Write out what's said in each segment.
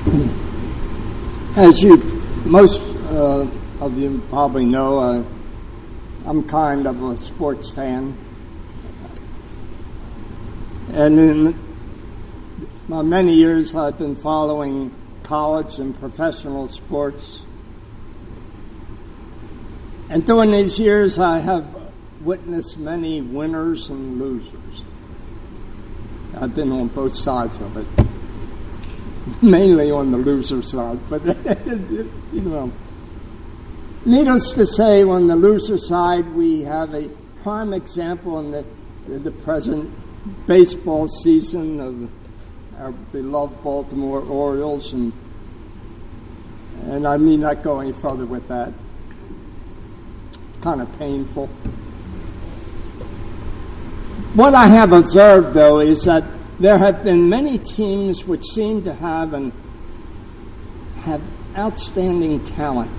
As most of you probably know, I'm kind of a sports fan. And in my many years, I've been following college and professional sports. And during these years, I have witnessed many winners and losers. I've been on both sides of it. Mainly on the loser side, but needless to say, on the loser side, we have a prime example in the present baseball season of our beloved Baltimore Orioles, and I need not go any further with that. Kind of painful. What I have observed, though, is that there have been many teams which seem to have outstanding talent.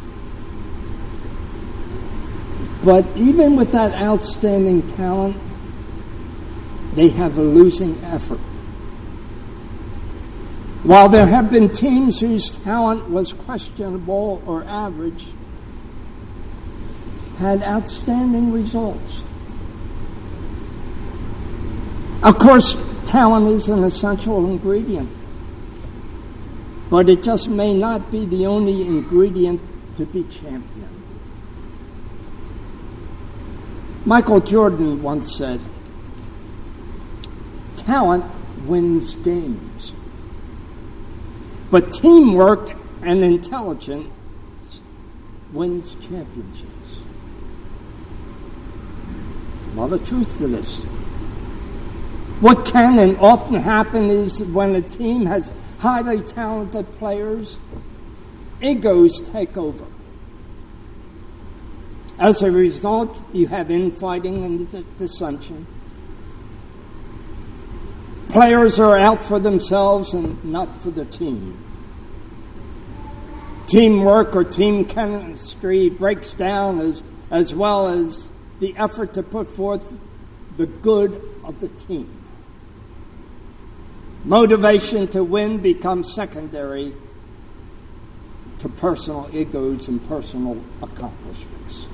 But even with that outstanding talent, they have a losing effort. While there have been teams whose talent was questionable or average, had outstanding results. Of course, talent is an essential ingredient, but it just may not be the only ingredient to be champion. Michael Jordan once said, "Talent wins games, but teamwork and intelligence wins championships." A lot of truth to this. What can and often happen is when a team has highly talented players, egos take over. As a result, you have infighting and dissension. Players are out for themselves and not for the team. Teamwork or team chemistry breaks down as well as the effort to put forth the good of the team. Motivation to win becomes secondary to personal egos and personal accomplishments.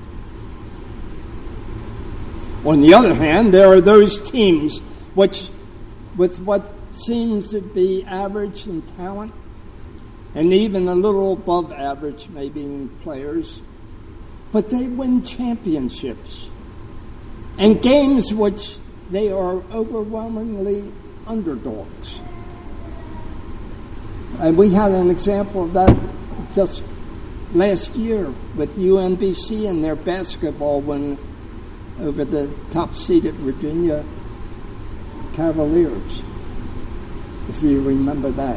On the other hand, there are those teams which, with what seems to be average in talent, and even a little above average maybe in players, but they win championships and games which they are overwhelmingly underdogs. And we had an example of that just last year with UMBC and their basketball win over the top-seeded Virginia Cavaliers, if you remember that.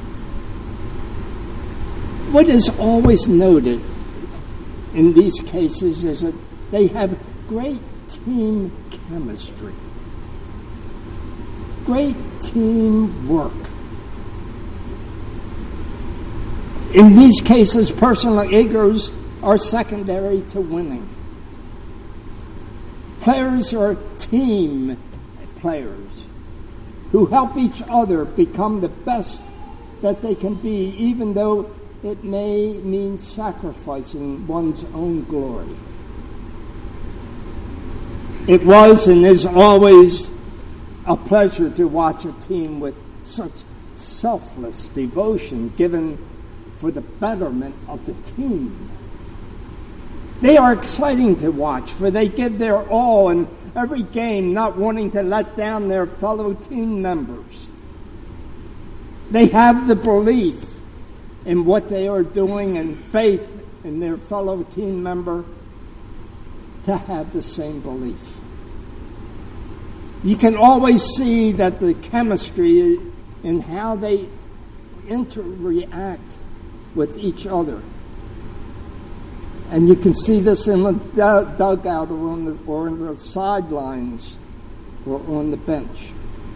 What is always noted in these cases is that they have great team chemistry. Great teamwork. In these cases, personal egos are secondary to winning. Players are team players who help each other become the best that they can be, even though it may mean sacrificing one's own glory. It was and is always a pleasure to watch a team with such selfless devotion given for the betterment of the team. They are exciting to watch, for they give their all in every game, not wanting to let down their fellow team members. They have the belief in what they are doing and faith in their fellow team member to have the same belief. You can always see that the chemistry in how they interact with each other. And you can see this in the dugout or in the sidelines or on the bench.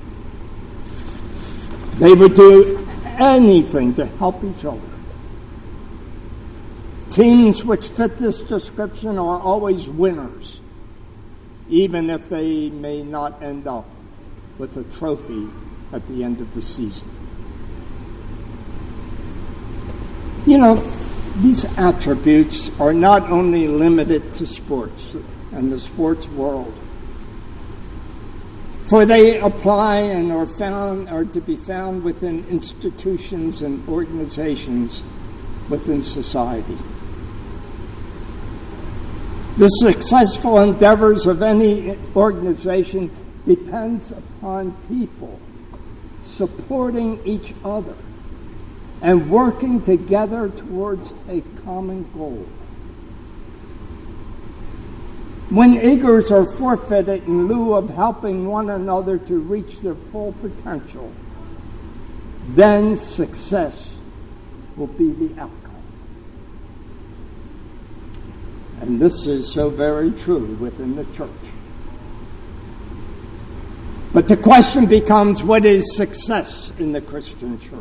They would do anything to help each other. Teams which fit this description are always winners, even if they may not end up with a trophy at the end of the season. These attributes are not only limited to sports and the sports world, for they apply and are to be found within institutions and organizations within society. The successful endeavors of any organization depends upon people supporting each other and working together towards a common goal. When eagers are forfeited in lieu of helping one another to reach their full potential, then success will be the outcome. And this is so very true within the church. But the question becomes, what is success in the Christian church?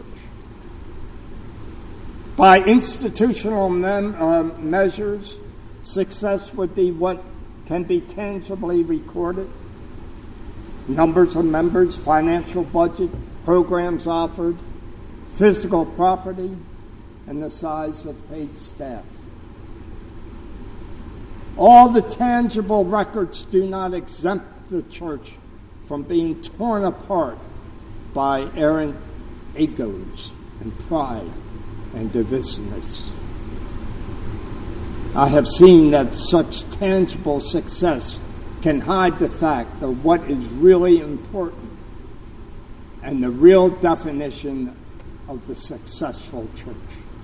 By institutional measures, success would be what can be tangibly recorded. Numbers of members, financial budget, programs offered, physical property, and the size of paid staff. All the tangible records do not exempt the church from being torn apart by errant egos and pride and divisiveness. I have seen that such tangible success can hide the fact of what is really important and the real definition of the successful church.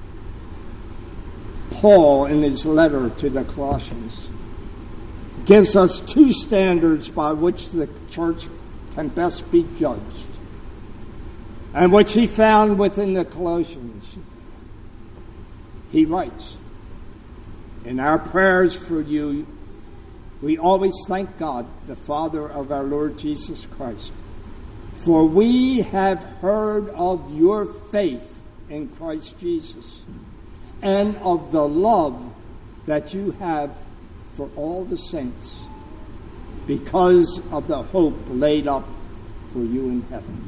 Paul, in his letter to the Colossians, gives us two standards by which the church can best be judged, and which he found within the Colossians. He writes, "In our prayers for you, we always thank God, the Father of our Lord Jesus Christ, for we have heard of your faith in Christ Jesus and of the love that you have for all the saints because of the hope laid up for you in heaven."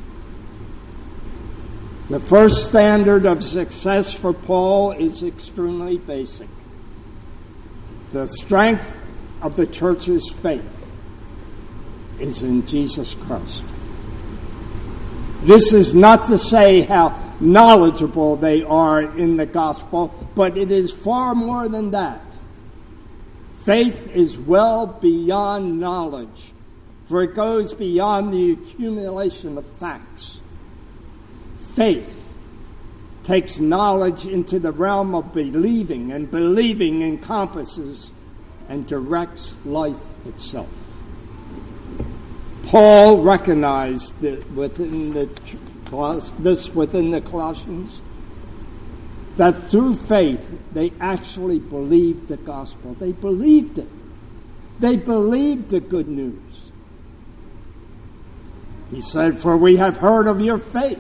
The first standard of success for Paul is extremely basic. The strength of the church's faith is in Jesus Christ. This is not to say how knowledgeable they are in the gospel, but it is far more than that. Faith is well beyond knowledge, for it goes beyond the accumulation of facts. Faith takes knowledge into the realm of believing, and believing encompasses and directs life itself. Paul recognized that within the Colossians, that through faith they actually believed the gospel. They believed it. They believed the good news. He said, "For we have heard of your faith."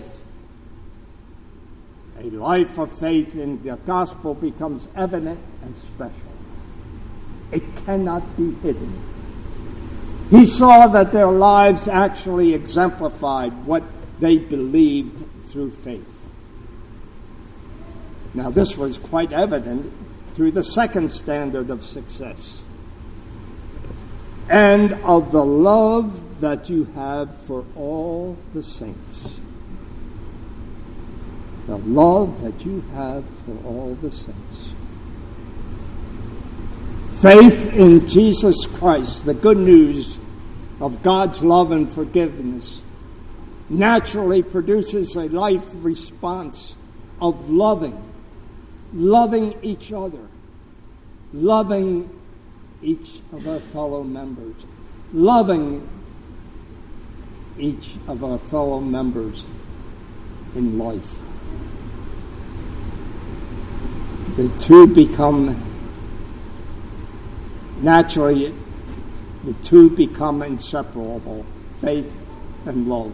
A life of faith in the gospel becomes evident and special. It cannot be hidden. He saw that their lives actually exemplified what they believed through faith. Now, this was quite evident through the second standard of success, and of the love that you have for all the saints. The love that you have for all the saints. Faith in Jesus Christ, the good news of God's love and forgiveness, naturally produces a life response of loving each other, loving each of our fellow members, loving each of our fellow members in life. The two become inseparable, faith and love.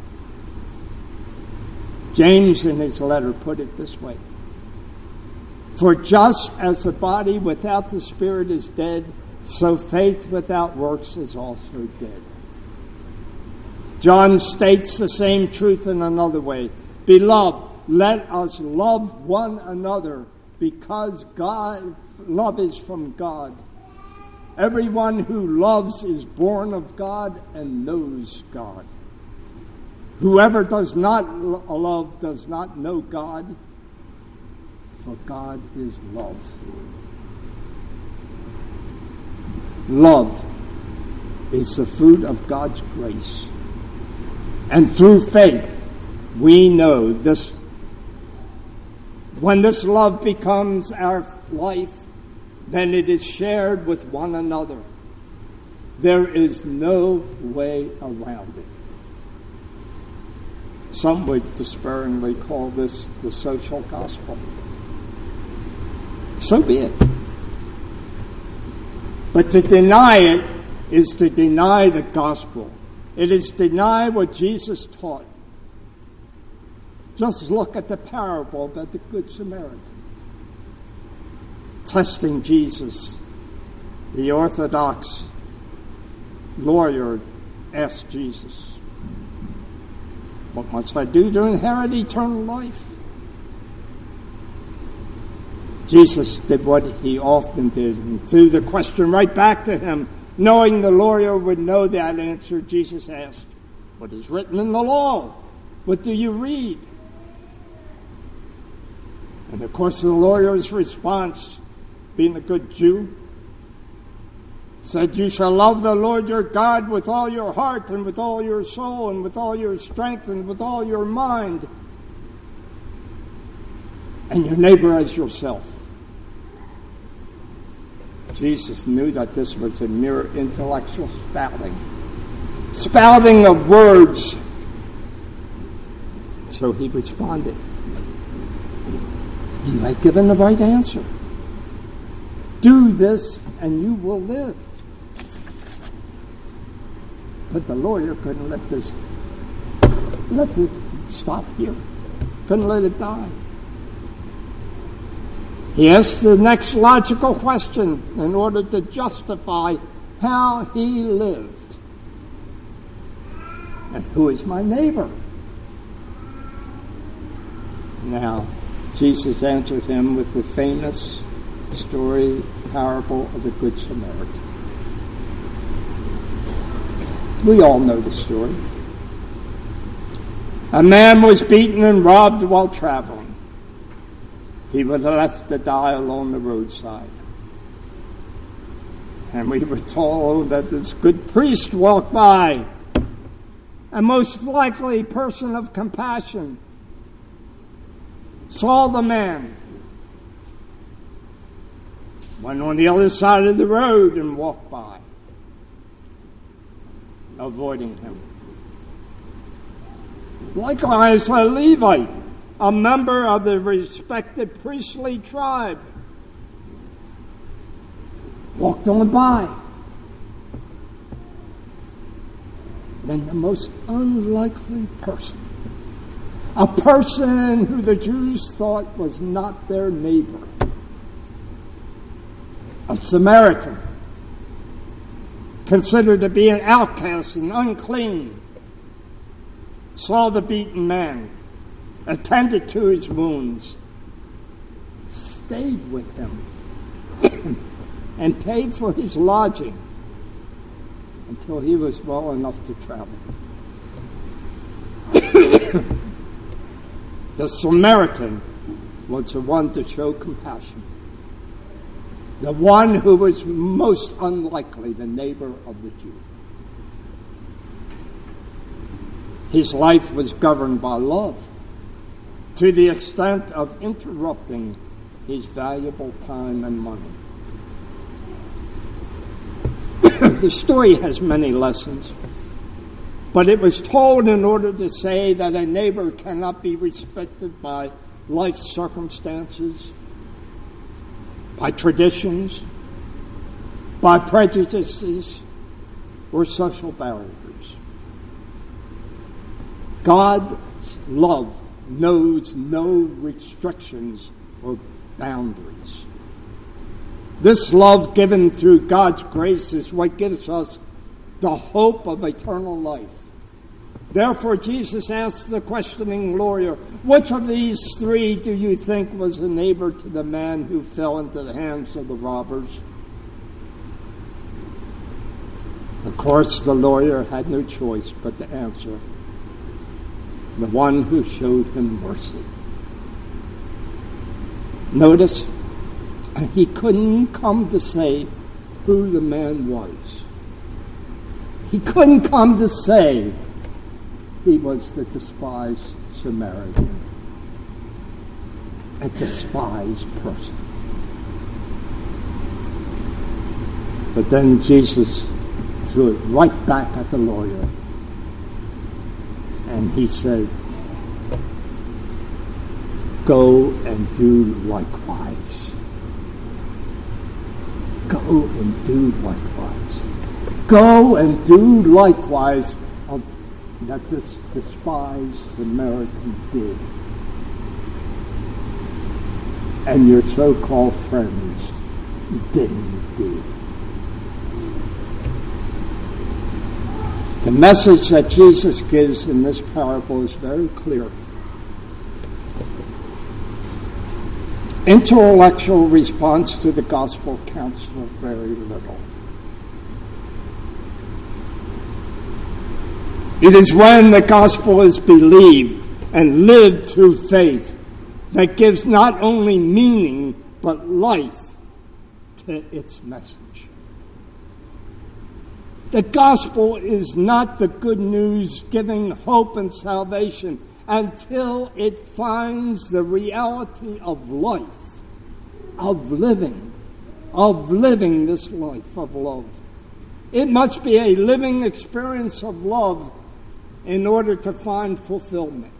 James in his letter put it this way: "For just as the body without the spirit is dead, so faith without works is also dead." John states the same truth in another way: "Beloved, let us love one another, because love is from God. Everyone who loves is born of God and knows God. Whoever does not love does not know God, for God is love. Love is the fruit of God's grace. And through faith, we know this. When this love becomes our life, then it is shared with one another. There is no way around it. Some would despairingly call this the social gospel. So be it. But to deny it is to deny the gospel. It is deny what Jesus taught. Just look at the parable about the Good Samaritan. Testing Jesus, the Orthodox lawyer asked Jesus, "What must I do to inherit eternal life?" Jesus did what he often did and threw the question right back to him. Knowing the lawyer would know that answer, Jesus asked, "What is written in the law? What do you read?" And of course the lawyer's response, being a good Jew, said, "You shall love the Lord your God with all your heart and with all your soul and with all your strength and with all your mind, and your neighbor as yourself." Jesus knew that this was a mere intellectual spouting of words. So he responded, "You have given the right answer. Do this and you will live." But the lawyer couldn't let this stop here. Couldn't let it die. He asked the next logical question in order to justify how he lived. And who is my neighbor? Now, Jesus answered him with the famous parable of the Good Samaritan. We all know the story. A man was beaten and robbed while traveling. He was left to die along the roadside. And we were told that this good priest walked by, a most likely person of compassion, saw the man, went on the other side of the road and walked by, avoiding him. Likewise, a Levite, a member of the respected priestly tribe, walked on by. Then the most unlikely person, a person who the Jews thought was not their neighbor, a Samaritan, considered to be an outcast and unclean, saw the beaten man, attended to his wounds, stayed with him, and paid for his lodging until he was well enough to travel. The Samaritan was the one to show compassion, the one who was most unlikely the neighbor of the Jew. His life was governed by love, to the extent of interrupting his valuable time and money. The story has many lessons, but it was told in order to say that a neighbor cannot be respected by life circumstances, by traditions, by prejudices, or social barriers. God's love knows no restrictions or boundaries. This love given through God's grace is what gives us the hope of eternal life. Therefore, Jesus asked the questioning lawyer, which of these three do you think was a neighbor to the man who fell into the hands of the robbers? Of course, the lawyer had no choice but to answer, the one who showed him mercy. Notice, he couldn't come to say who the man was. He couldn't come to say he was the despised Samaritan, a despised person. But then Jesus threw it right back at the lawyer, and he said, go and do likewise. Go and do likewise. Go and do likewise of that this despised Samaritan did. And your so-called friends didn't do. The message that Jesus gives in this parable is very clear. Intellectual response to the gospel counts for very little. It is when the gospel is believed and lived through faith that gives not only meaning but life to its message. The gospel is not the good news giving hope and salvation until it finds the reality of life, of living this life of love. It must be a living experience of love in order to find fulfillment.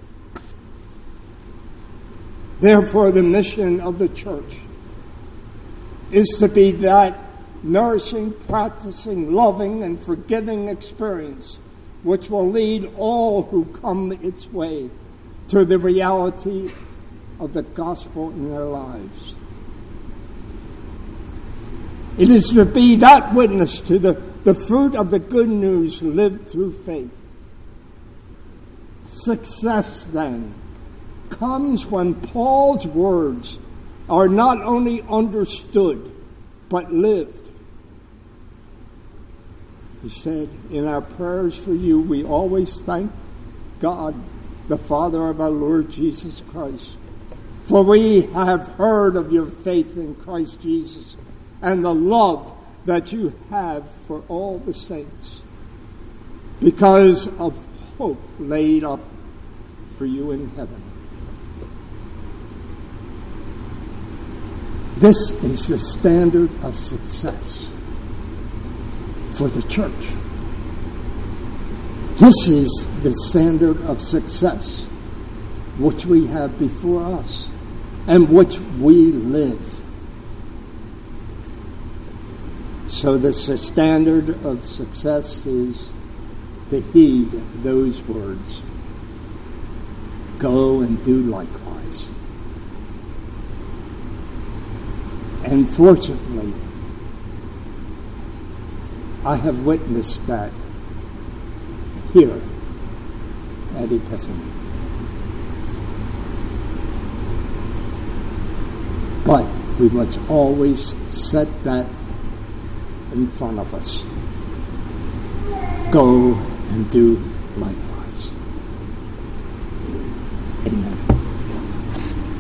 Therefore, the mission of the church is to be that nourishing, practicing, loving, and forgiving experience which will lead all who come its way to the reality of the gospel in their lives. It is to be that witness to the fruit of the good news lived through faith. Success, then, comes when Paul's words are not only understood, but lived. He said, in our prayers for you, we always thank God, the Father of our Lord Jesus Christ. For we have heard of your faith in Christ Jesus and the love that you have for all the saints, because of hope laid up for you in heaven. This is the standard of success for the church. This is the standard of success which we have before us and which we live. So the standard of success is to heed those words. Go and do likewise. And fortunately, I have witnessed that here at Epiphany. But we must always set that in front of us. Go and do likewise.